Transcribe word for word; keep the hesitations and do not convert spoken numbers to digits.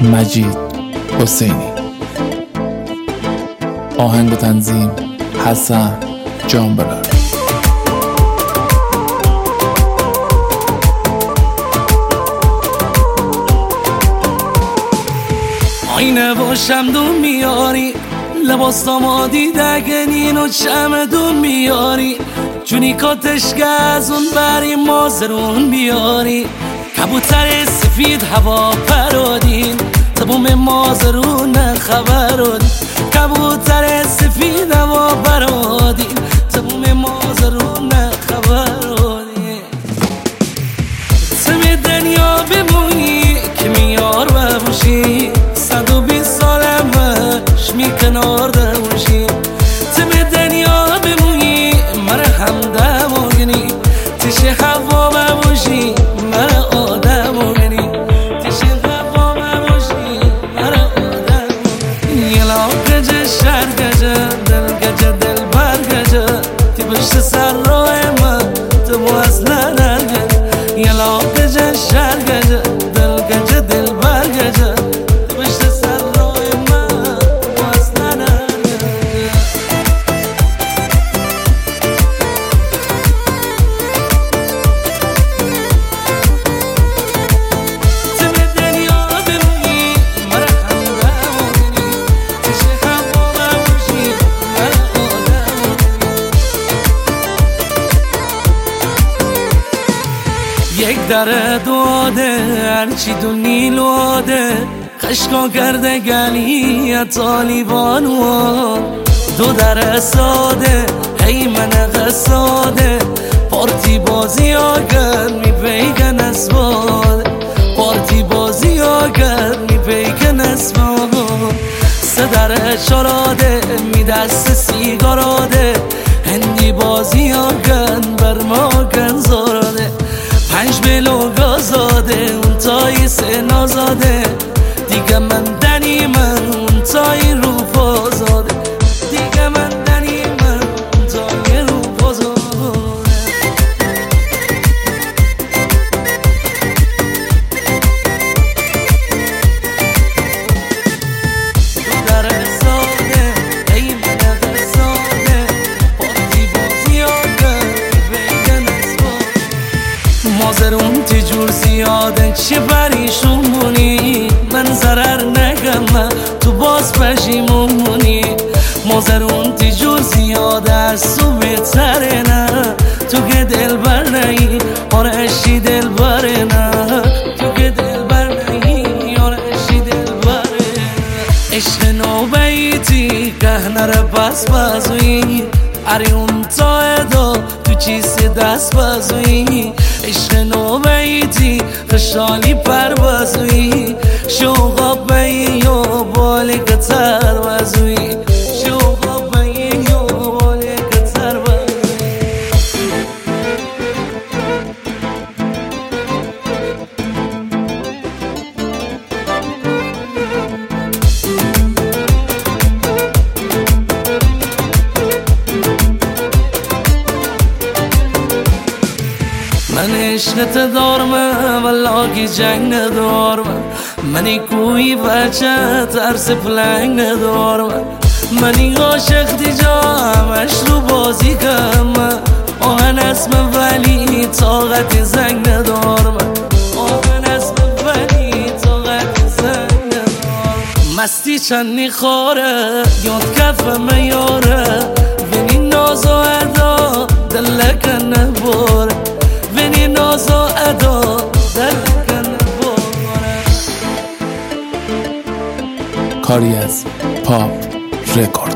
مجید حسینی. آهنگ و تنظیم حسن جانبلر. آینه باشم دون میاری، لباس دامادی دگنین و چمدون میاری، جونی کاتشگه از اون بری مازرون بیاری، کبوتر سفید هوا پرادین تبوم مازرون خبرادین، کبوتر سفید هوا پرادین تبوم مازرون خبرادین. تم دنیا بمونی که میار ببوشی، صد و بیست سالمش می کنار دوشی. تم دنیا بمونی مره همدم و گنی، تشه هوا ببوشی مره آدم و گنی، تشه هوا ببوشی مره آدم و گنی. یلا گجه شهر گجه دل گجه دل بر گجه، تی پشت سر راه من تو بو اصلا نرگه. یلا گجه شهر گجه دل گجه دل بر گجه، یک در دواده هرچی دو نیلواده، خشکا کرده گلی طالیبانو، دو در ساده هی من قصاده، پارتی بازی آگر می پیگن اسباده، پارتی بازی آگر می پیگن اسباده. سه در چاراده می دست سیگاراده، هندی بازی آگن بر ما گن زاراده، پنج بلو گازاده اون تایی سه نازاده، دیگه من دنی من اون تایی رو پازاده، دیگه من دنی من اون تایی رو پازاده. در ساده ای من غصاده، پارتی بازی آگن بگن اسباده. مازرون تجور زیاده چه پریشون مونی، من ضرر نگم تو باز پشیمون مونی. مازرون تجور زیاده از تو بهتره نه، تو که دل بر نهی آرشی دل بره نه، تو که دل بر نهی آرشی دل بره. عشق نوبیتی که نره پس بازوی، اری اون تا ادا تو چیز دست بازوی. عشق نوبیتی خشالی پر بازوی، شوقا بایی و بالی کتر بازوی، شوقا بایی و بالی کتر بازوی. من عشقت دارم ولاگی جنگ ندارم، منی کوی بچه ترس پلنگ ندارم، منی عاشق دیجا همش رو بازی کم، آهن اسم ولی طاقت زنگ ندارم، آهن اسم ولی طاقت زنگ ندارم. مستی چندی خواره یاد کف میاره، بینی ناز و ادا دلک نباره، بینی ناز و ادا دلک نباره. کاری از پاپ رکورد.